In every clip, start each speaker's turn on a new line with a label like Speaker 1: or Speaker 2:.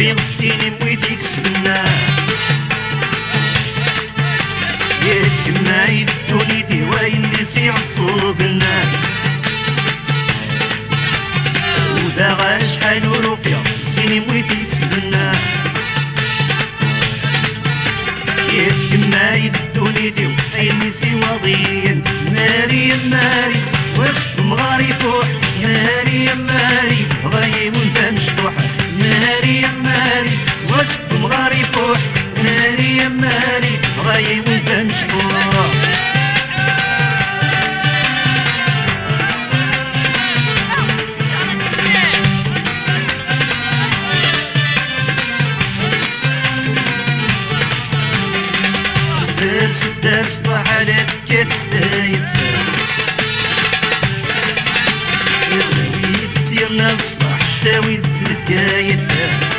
Speaker 1: غير السيني بويتيك سبنا يا كما يدوني في وين نسي عصوب لنا وذا غير شحال وروفيا السيني بويتيك سبنا يا كما يدوني في وين نسي وضيا ناري يا ناري وسط مغاري فوق ناري يا ماري غايب وانت مشطوح ناري يا ماري وسط مغاري فوق ناري يا ماري غايب وانت مشطوح سدر صباح على فكات ستايت يساوي السيرنا بصح تساوي الزلكاية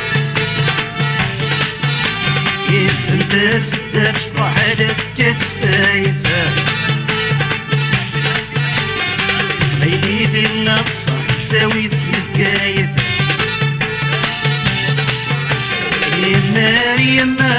Speaker 1: يتسندر سدر صباح على فكات ستايت تخيلي ديالنا بصح تساوي الزلكاية يا ناري يا